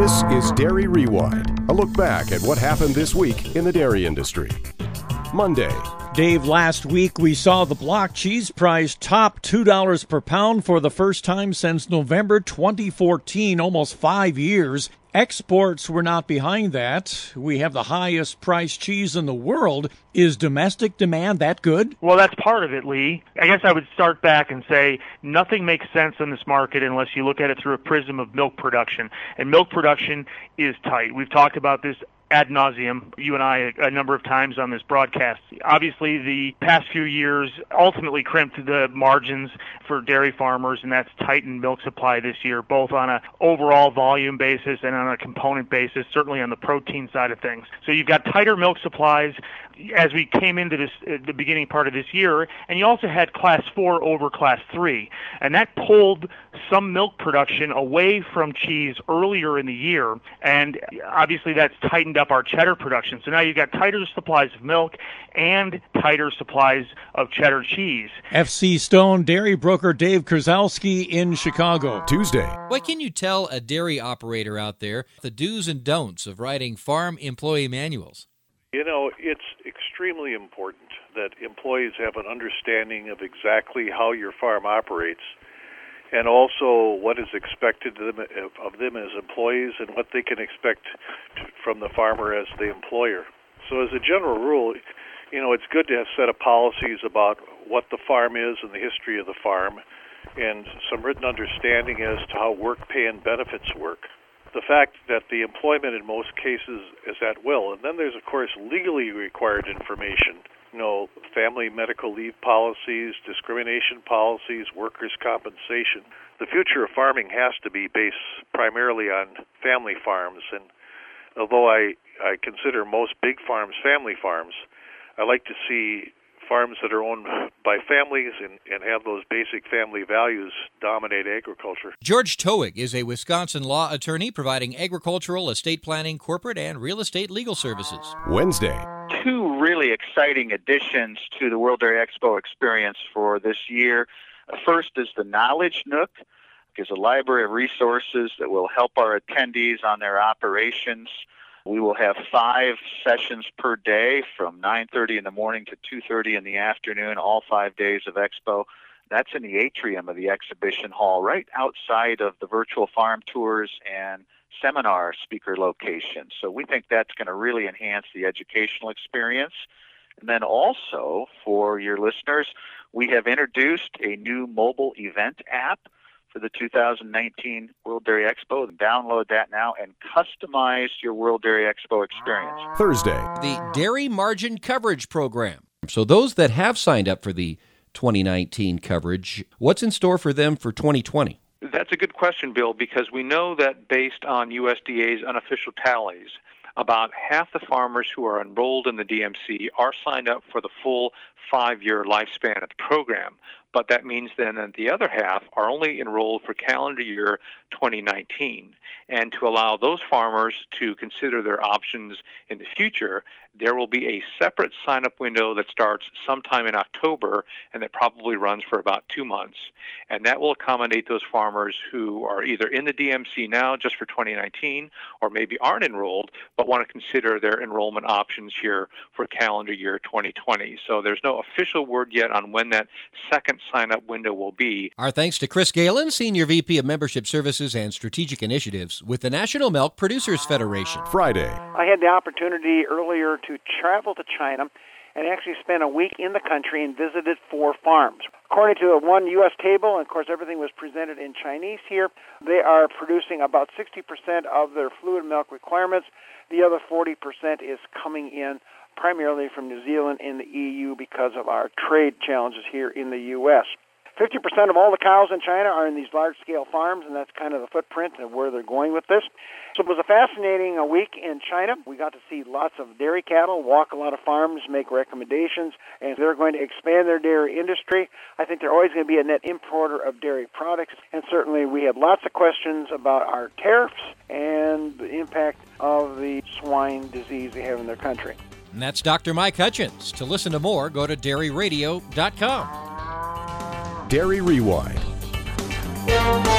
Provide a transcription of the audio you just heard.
This is Dairy Rewind, a look back at what happened this week in the dairy industry. Monday. Dave, last week we saw the block cheese price top $2 per pound for the first time since November 2014, almost 5 years. Exports were not behind that. We have the highest priced cheese in the world. Is domestic demand that good? Well, that's part of it, Lee. I guess I would start back and say nothing makes sense in this market unless you look at it through a prism of milk production. And milk production is tight. We've talked about this ad nauseum, you and I, a number of times on this broadcast. Obviously, the past few years ultimately crimped the margins for dairy farmers, and that's tightened milk supply this year, both on an overall volume basis and on a component basis, certainly on the protein side of things. So you've got tighter milk supplies as we came into this the beginning part of this year, and you also had Class 4 over Class 3, and that pulled some milk production away from cheese earlier in the year, and obviously that's tightened up our cheddar production. So now you've got tighter supplies of milk and tighter supplies of cheddar cheese. FC Stone dairy broker Dave Krzelski in Chicago. Tuesday. What can you tell a dairy operator out there the do's and don'ts of writing farm employee manuals? You know, it's extremely important that employees have an understanding of exactly how your farm operates and also what is expected of them as employees and what they can expect from the farmer as the employer. So as a general rule, you know, it's good to have a set of policies about what the farm is and the history of the farm and some written understanding as to how work, pay, and benefits work. The fact that the employment in most cases is at will. And then there's, of course, legally required information. You know, family medical leave policies, discrimination policies, workers' compensation. The future of farming has to be based primarily on family farms. And although I consider most big farms family farms, I like to see farms that are owned by families and have those basic family values dominate agriculture. George Toig is a Wisconsin law attorney providing agricultural, estate planning, corporate, and real estate legal services. Wednesday. Two really exciting additions to the World Dairy Expo experience for this year. First is the Knowledge Nook, which is a library of resources that will help our attendees on their operations. We will have 5 sessions per day from 9:30 in the morning to 2:30 in the afternoon, all 5 days of Expo. That's in the atrium of the exhibition hall, right outside of the virtual farm tours and seminar speaker location. So we think that's going to really enhance the educational experience. And then also, for your listeners, we have introduced a new mobile event app for the 2019 World Dairy Expo. Download that now and customize your World Dairy Expo experience. Thursday. The Dairy Margin Coverage Program. So those that have signed up for the 2019 coverage, what's in store for them for 2020? That's a good question, Bill, because we know that based on USDA's unofficial tallies, about half the farmers who are enrolled in the DMC are signed up for the full 5-year lifespan of the program. But that means then that the other half are only enrolled for calendar year 2019. And to allow those farmers to consider their options in the future, there will be a separate sign-up window that starts sometime in October and that probably runs for about 2 months. And that will accommodate those farmers who are either in the DMC now just for 2019 or maybe aren't enrolled but want to consider their enrollment options here for calendar year 2020. So there's no official word yet on when that second sign-up window will be. Our thanks to Chris Galen, Senior VP of Membership Services and Strategic Initiatives with the National Milk Producers Federation. Friday. I had the opportunity earlier to travel to China and actually spent a week in the country and visited 4 farms. According to one U.S. table, and of course everything was presented in Chinese here, they are producing about 60% of their fluid milk requirements. The other 40% is coming in primarily from New Zealand and the EU because of our trade challenges here in the U.S. 50% of all the cows in China are in these large-scale farms, and that's kind of the footprint of where they're going with this. So it was a fascinating week in China. We got to see lots of dairy cattle, walk a lot of farms, make recommendations, and they're going to expand their dairy industry. I think they're always going to be a net importer of dairy products, and certainly we had lots of questions about our tariffs and the impact of the swine disease they have in their country. And that's Dr. Mike Hutchins. To listen to more, go to dairyradio.com. Dairy Rewind.